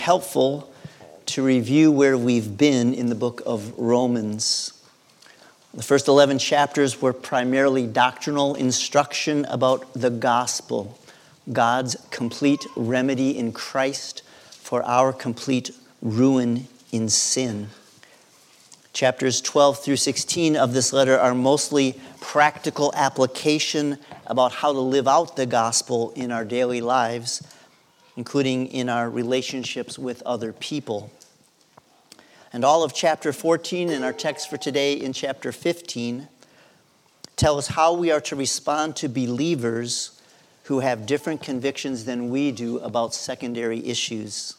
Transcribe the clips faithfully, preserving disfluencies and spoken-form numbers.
helpful to review where we've been in the book of Romans. The first eleven chapters were primarily doctrinal instruction about the gospel, God's complete remedy in Christ for our complete ruin in sin. Chapters twelve through sixteen of this letter are mostly practical application about how to live out the gospel in our daily lives, including in our relationships with other people. And all of chapter fourteen and our text for today in chapter fifteen tell us how we are to respond to believers who have different convictions than we do about secondary issues.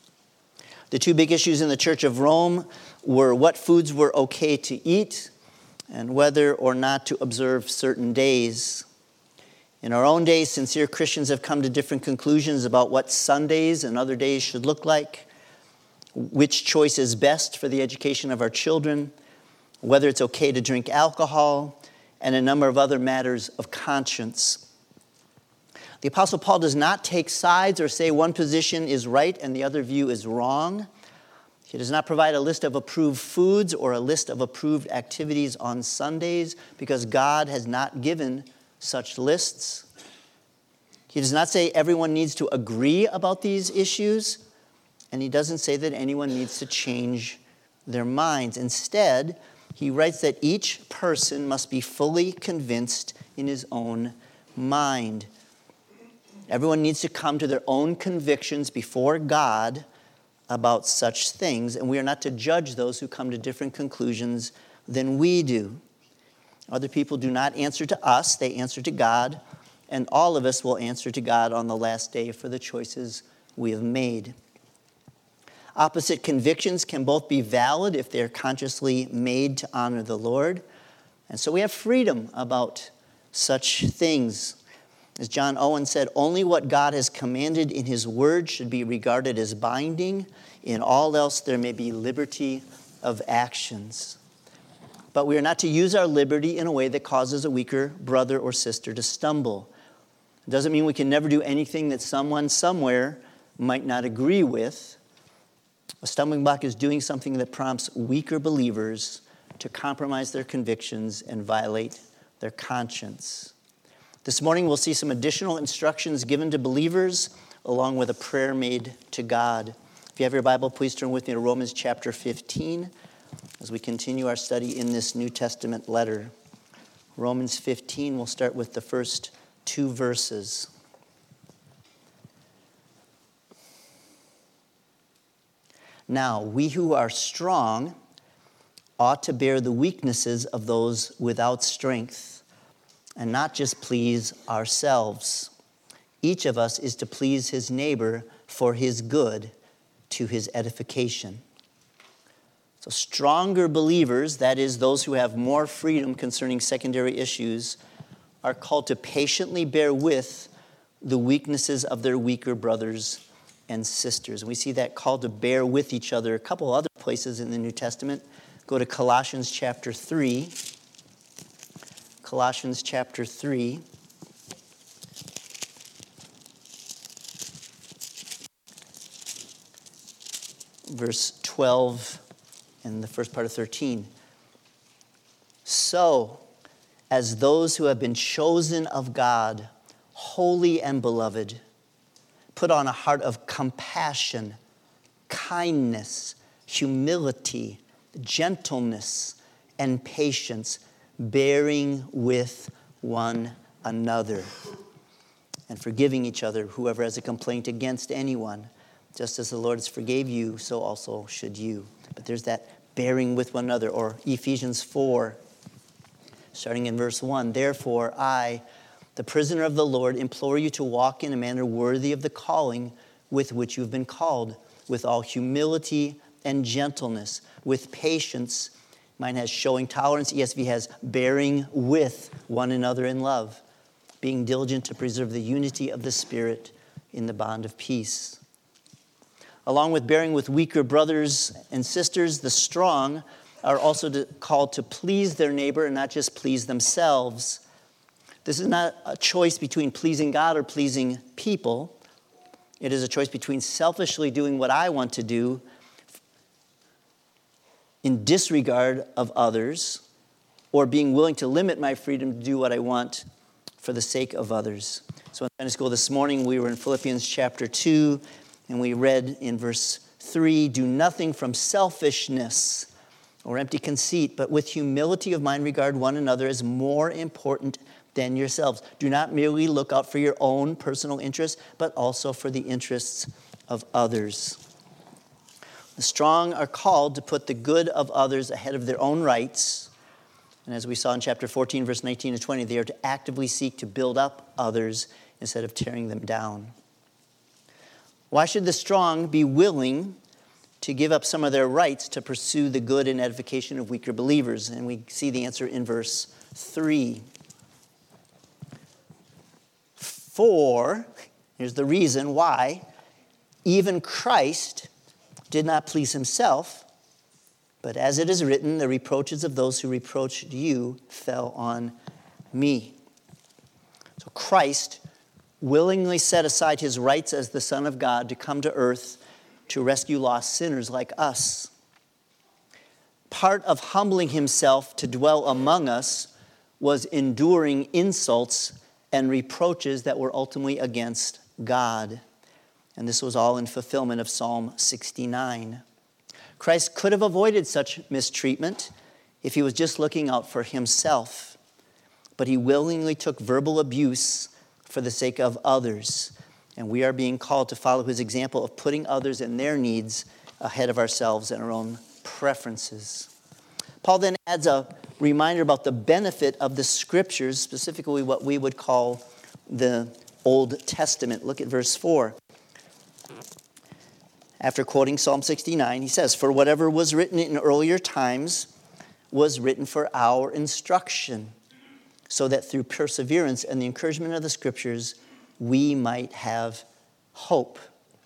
The two big issues in the Church of Rome were what foods were okay to eat and whether or not to observe certain days. In our own days, sincere Christians have come to different conclusions about what Sundays and other days should look like, which choice is best for the education of our children, whether it's okay to drink alcohol, and a number of other matters of conscience. The Apostle Paul does not take sides or say one position is right and the other view is wrong. He does not provide a list of approved foods or a list of approved activities on Sundays because God has not given such lists. He does not say everyone needs to agree about these issues, and he doesn't say that anyone needs to change their minds. Instead, he writes that each person must be fully convinced in his own mind. Everyone needs to come to their own convictions before God about such things, and we are not to judge those who come to different conclusions than we do. Other people do not answer to us, they answer to God, and all of us will answer to God on the last day for the choices we have made. Opposite convictions can both be valid if they're consciously made to honor the Lord, and so we have freedom about such things. As John Owen said, only what God has commanded in his word should be regarded as binding. In all else, there may be liberty of actions. But we are not to use our liberty in a way that causes a weaker brother or sister to stumble. It doesn't mean we can never do anything that someone somewhere might not agree with. A stumbling block is doing something that prompts weaker believers to compromise their convictions and violate their conscience. This morning we'll see some additional instructions given to believers along with a prayer made to God. If you have your Bible, please turn with me to Romans chapter fifteen as we continue our study in this New Testament letter. Romans fifteen, we'll start with the first two verses. Now, we who are strong ought to bear the weaknesses of those without strength, and not just please ourselves. Each of us is to please his neighbor for his good, to his edification. So stronger believers, that is, those who have more freedom concerning secondary issues, are called to patiently bear with the weaknesses of their weaker brothers and sisters. We see that call to bear with each other a couple other places in the New Testament. Go to Colossians chapter three. Colossians chapter three. Verse twelve and the first part of thirteen. So, as those who have been chosen of God, holy and beloved, put on a heart of compassion, kindness, humility, gentleness, and patience, bearing with one another and forgiving each other, whoever has a complaint against anyone. Just as the Lord has forgave you, so also should you. But there's that bearing with one another, or Ephesians four, starting in verse one. Therefore, I, the prisoner of the Lord, implore you to walk in a manner worthy of the calling with which you have been called, with all humility and gentleness, with patience. Mine has showing tolerance. E S V has bearing with one another in love, being diligent to preserve the unity of the Spirit in the bond of peace. Along with bearing with weaker brothers and sisters, the strong are also to, called to please their neighbor and not just please themselves. This is not a choice between pleasing God or pleasing people. It is a choice between selfishly doing what I want to do in disregard of others, or being willing to limit my freedom to do what I want for the sake of others. So in Sunday school this morning, we were in Philippians chapter two, and we read in verse three, do nothing from selfishness or empty conceit, but with humility of mind regard one another as more important than yourselves. Do not merely look out for your own personal interests, but also for the interests of others. The strong are called to put the good of others ahead of their own rights. And as we saw in chapter fourteen, verse nineteen to twenty, they are to actively seek to build up others instead of tearing them down. Why should the strong be willing to give up some of their rights to pursue the good and edification of weaker believers? And we see the answer in verse three. For, here's the reason why, even Christ did not please himself, but as it is written, the reproaches of those who reproached you fell on me. So Christ willingly set aside his rights as the Son of God to come to earth to rescue lost sinners like us. Part of humbling himself to dwell among us was enduring insults and reproaches that were ultimately against God. And this was all in fulfillment of Psalm sixty-nine. Christ could have avoided such mistreatment if he was just looking out for himself. But he willingly took verbal abuse for the sake of others. And we are being called to follow his example of putting others and their needs ahead of ourselves and our own preferences. Paul then adds a reminder about the benefit of the scriptures, specifically what we would call the Old Testament. Look at verse four. After quoting Psalm sixty-nine, he says, for whatever was written in earlier times was written for our instruction, so that through perseverance and the encouragement of the scriptures, we might have hope.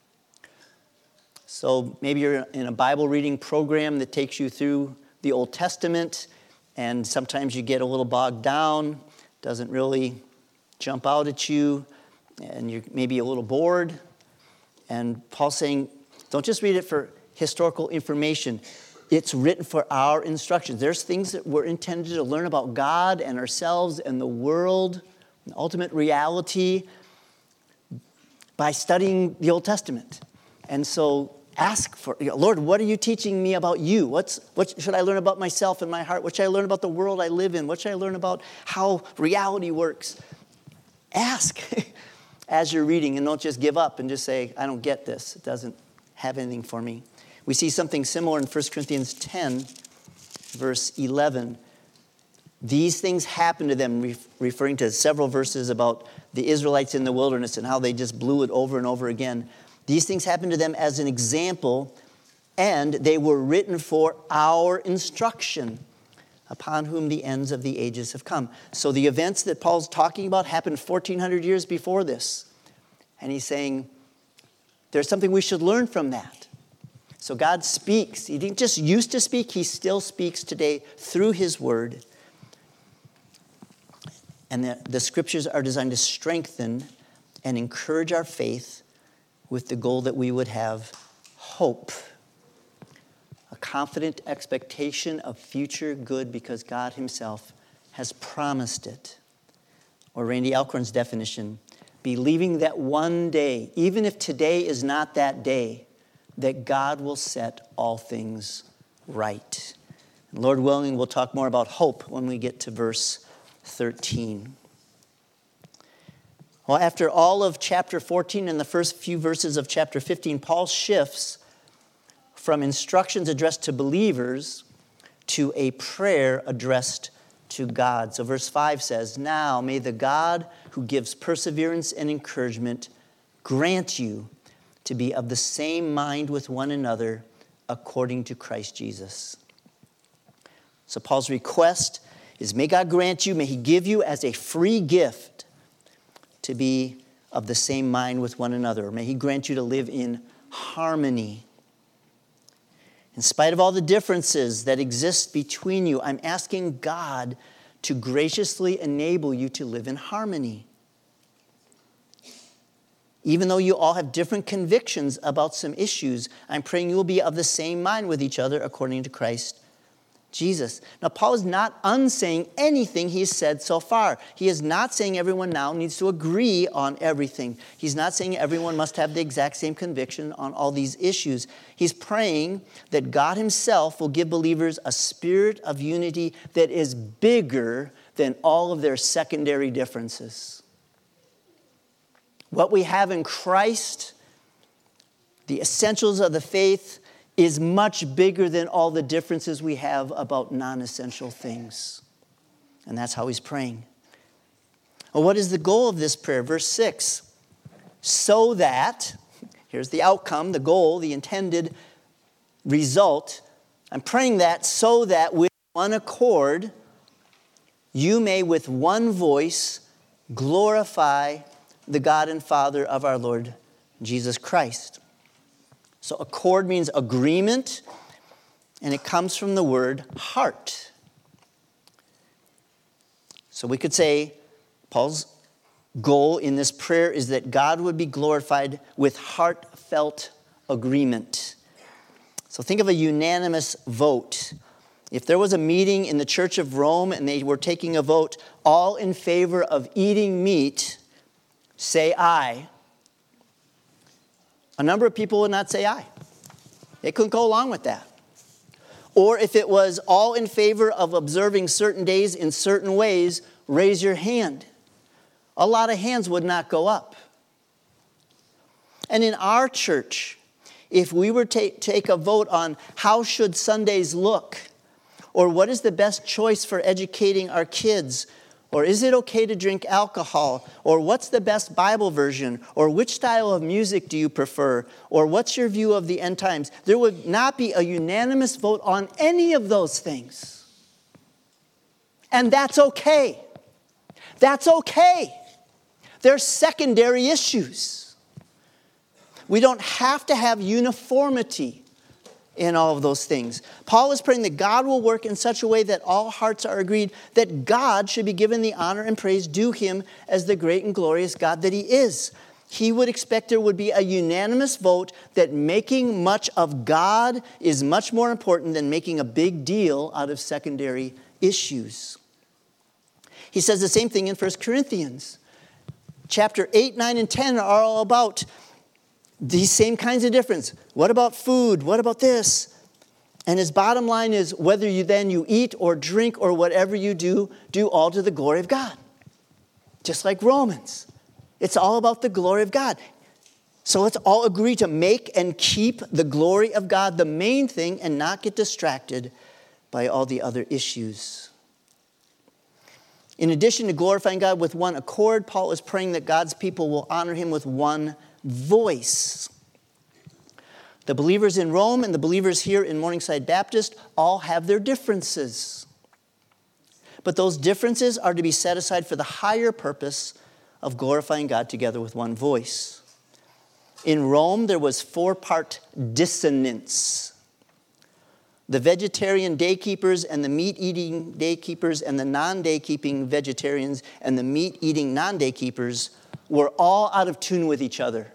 So maybe you're in a Bible reading program that takes you through the Old Testament, and sometimes you get a little bogged down, doesn't really jump out at you, and you're maybe a little bored. And Paul's saying, don't just read it for historical information. It's written for our instructions. There's things that we're intended to learn about God and ourselves and the world, and ultimate reality, by studying the Old Testament. And so ask for, you know, Lord, what are you teaching me about you? What's, what should I learn about myself and my heart? What should I learn about the world I live in? What should I learn about how reality works? Ask as you're reading, and don't just give up and just say, I don't get this. It doesn't have anything for me. We see something similar in First Corinthians ten, verse eleven. These things happened to them, referring to several verses about the Israelites in the wilderness and how they just blew it over and over again. These things happened to them as an example, and they were written for our instruction, upon whom the ends of the ages have come. So the events that Paul's talking about happened fourteen hundred years before this. And he's saying, there's something we should learn from that. So God speaks. He didn't just used to speak, he still speaks today through his word. And the, the scriptures are designed to strengthen and encourage our faith with the goal that we would have hope. A confident expectation of future good because God himself has promised it. Or Randy Alcorn's definition, believing that one day, even if today is not that day, that God will set all things right. And Lord willing, we'll talk more about hope when we get to verse thirteen. Well, after all of chapter fourteen and the first few verses of chapter fifteen, Paul shifts from instructions addressed to believers to a prayer addressed to God. So verse five says, now may the God who gives perseverance and encouragement grant you to be of the same mind with one another according to Christ Jesus. So Paul's request is, may God grant you, may he give you as a free gift to be of the same mind with one another. May he grant you to live in harmony. In spite of all the differences that exist between you, I'm asking God to graciously enable you to live in harmony. Even though you all have different convictions about some issues, I'm praying you will be of the same mind with each other according to Christ Jesus. Now, Paul is not unsaying anything he's said so far. He is not saying everyone now needs to agree on everything. He's not saying everyone must have the exact same conviction on all these issues. He's praying that God himself will give believers a spirit of unity that is bigger than all of their secondary differences. What we have in Christ, the essentials of the faith, is much bigger than all the differences we have about non-essential things. And that's how he's praying. Well, what is the goal of this prayer? Verse six, so that, here's the outcome, the goal, the intended result. I'm praying that so that with one accord, you may with one voice glorify the God and Father of our Lord Jesus Christ. So accord means agreement, and it comes from the word heart. So we could say Paul's goal in this prayer is that God would be glorified with heartfelt agreement. So think of a unanimous vote. If there was a meeting in the Church of Rome and they were taking a vote, all in favor of eating meat, say aye. A number of people would not say aye. They couldn't go along with that. Or if it was all in favor of observing certain days in certain ways, raise your hand. A lot of hands would not go up. And in our church, if we were to take a vote on how should Sundays look, or what is the best choice for educating our kids, or is it okay to drink alcohol? Or what's the best Bible version? Or which style of music do you prefer? Or what's your view of the end times? There would not be a unanimous vote on any of those things. And that's okay. That's okay. They're secondary issues. We don't have to have uniformity in all of those things. Paul is praying that God will work in such a way that all hearts are agreed that God should be given the honor and praise due him as the great and glorious God that he is. He would expect there would be a unanimous vote that making much of God is much more important than making a big deal out of secondary issues. He says the same thing in First Corinthians. Chapter eight, nine, and ten are all about these same kinds of difference. What about food? What about this? And his bottom line is whether you then you eat or drink or whatever you do, do all to the glory of God. Just like Romans. It's all about the glory of God. So let's all agree to make and keep the glory of God the main thing and not get distracted by all the other issues. In addition to glorifying God with one accord, Paul is praying that God's people will honor him with one voice. The believers in Rome and the believers here in Morningside Baptist all have their differences. But those differences are to be set aside for the higher purpose of glorifying God together with one voice. In Rome, there was four-part dissonance. The vegetarian daykeepers and the meat-eating daykeepers and the non-daykeeping vegetarians and the meat-eating non-daykeepers were all out of tune with each other.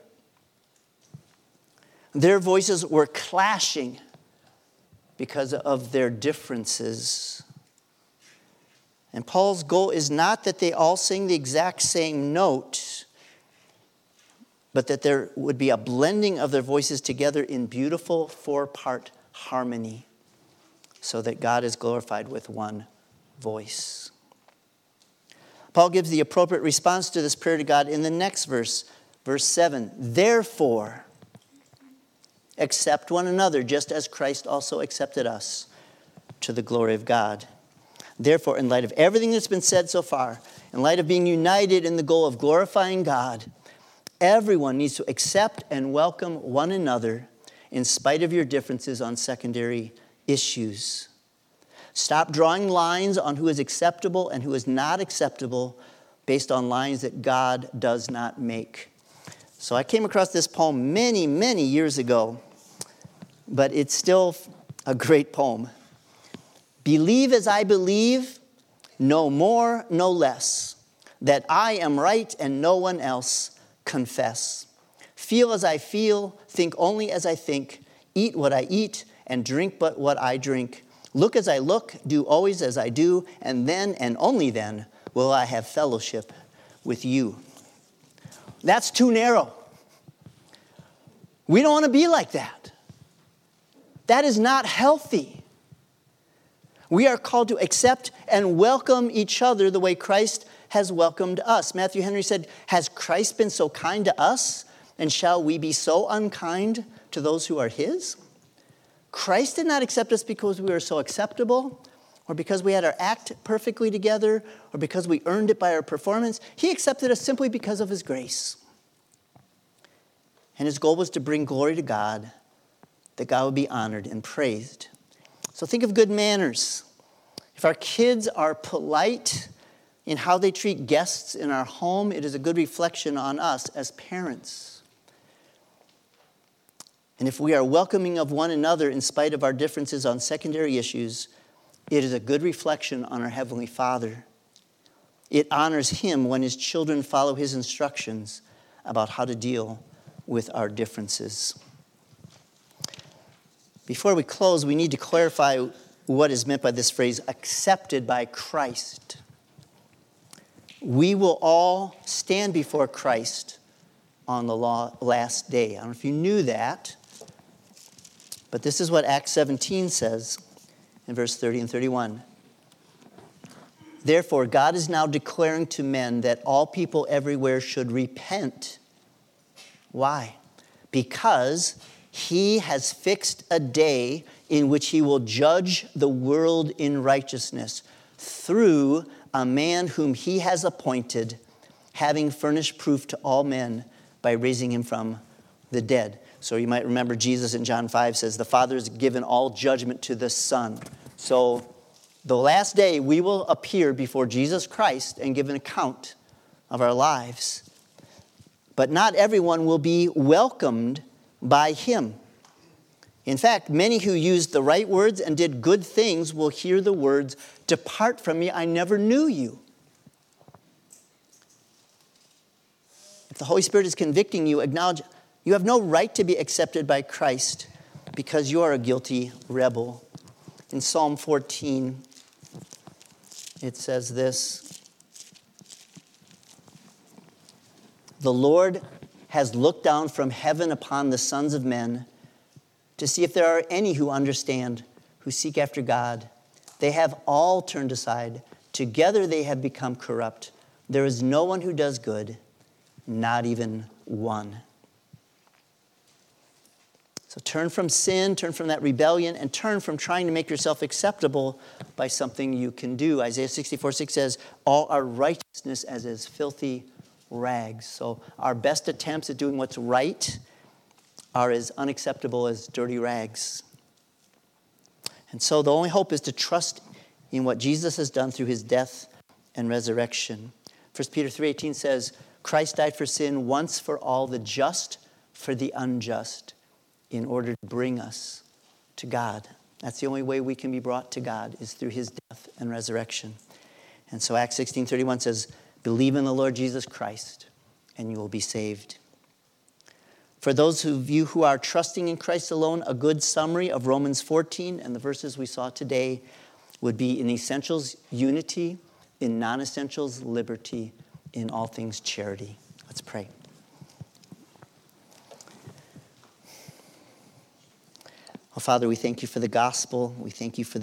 Their voices were clashing because of their differences. And Paul's goal is not that they all sing the exact same note, but that there would be a blending of their voices together in beautiful four-part harmony so that God is glorified with one voice. Paul gives the appropriate response to this prayer to God in the next verse, verse seven. Therefore, accept one another, just as Christ also accepted us, to the glory of God. Therefore, in light of everything that's been said so far, in light of being united in the goal of glorifying God, everyone needs to accept and welcome one another in spite of your differences on secondary issues. Stop drawing lines on who is acceptable and who is not acceptable based on lines that God does not make. So I came across this poem many, many years ago, but it's still a great poem. Believe as I believe, no more, no less, that I am right and no one else. Confess. feel as I feel, think only as I think, eat what I eat, and drink but what I drink. Look as I look, do always as I do, and then and only then will I have fellowship with you. That's too narrow. We don't want to be like that. That is not healthy. We are called to accept and welcome each other the way Christ has welcomed us. Matthew Henry said, has Christ been so kind to us, and shall we be so unkind to those who are his? Christ did not accept us because we were so acceptable, or because we had our act perfectly together, or because we earned it by our performance. He accepted us simply because of his grace. And his goal was to bring glory to God, that God would be honored and praised. So think of good manners. If our kids are polite in how they treat guests in our home, it is a good reflection on us as parents. And if we are welcoming of one another in spite of our differences on secondary issues, it is a good reflection on our Heavenly Father. It honors him when his children follow his instructions about how to deal with our differences. Before we close, we need to clarify what is meant by this phrase, accepted by Christ. We will all stand before Christ on the last day. I don't know if you knew that, but this is what Acts seventeen says in verse thirty and thirty-one. Therefore, God is now declaring to men that all people everywhere should repent. Why? Because he has fixed a day in which he will judge the world in righteousness through a man whom he has appointed, having furnished proof to all men by raising him from the dead. So you might remember Jesus in John five says, the Father has given all judgment to the Son. So the last day we will appear before Jesus Christ and give an account of our lives. But not everyone will be welcomed by him. In fact, many who used the right words and did good things will hear the words, depart from me, I never knew you. If the Holy Spirit is convicting you, acknowledge you have no right to be accepted by Christ because you are a guilty rebel. In Psalm fourteen, it says this. The Lord has looked down from heaven upon the sons of men to see if there are any who understand, who seek after God. They have all turned aside. Together they have become corrupt. There is no one who does good, not even one. So turn from sin, turn from that rebellion, and turn from trying to make yourself acceptable by something you can do. Isaiah sixty-four six says, all our righteousness as is filthy rags. So our best attempts at doing what's right are as unacceptable as dirty rags. And so the only hope is to trust in what Jesus has done through his death and resurrection. First Peter three eighteen says, Christ died for sin once for all, the just for the unjust, in order to bring us to God. That's the only way we can be brought to God, is through his death and resurrection. And so Acts sixteen thirty-one says, believe in the Lord Jesus Christ, and you will be saved. For those of you who are trusting in Christ alone, a good summary of Romans fourteen and the verses we saw today would be in essentials, unity, in non-essentials, liberty, in all things, charity. Let's pray. Oh, Father, we thank you for the gospel. We thank you for the